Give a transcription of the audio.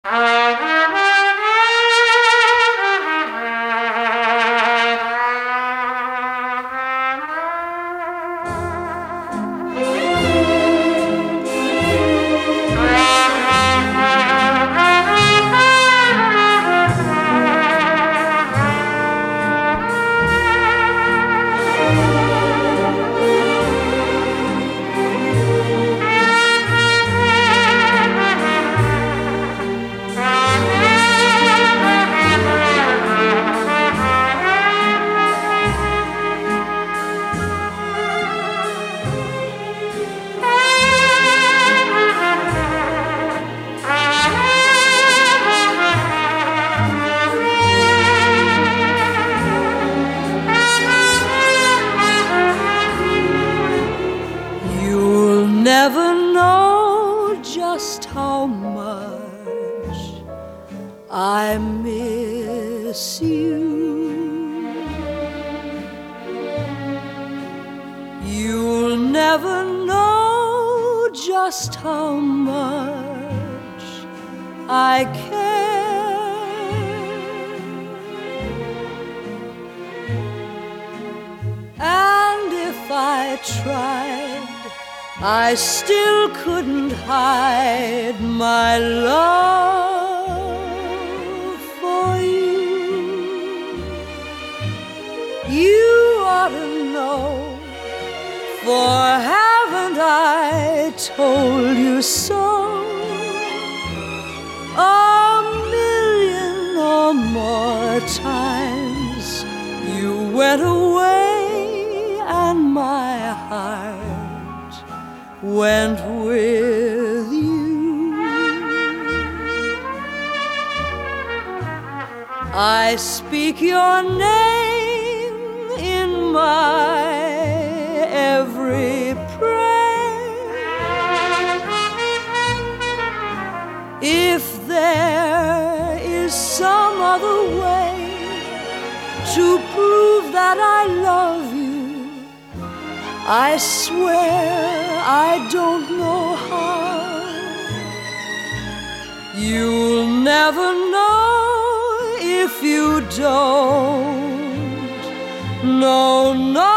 Never know just how much I miss you. You'll never know just how much I care. And if I tried, I still couldn't hide my love for you. You ought to know, for haven't I told you so 1,000,000 or more times? You went away and my heart went with you. I speak your name in my every prayer. If there is some other way to prove that I love you, I swear I don't know how. You'll never know if you don't. No, no.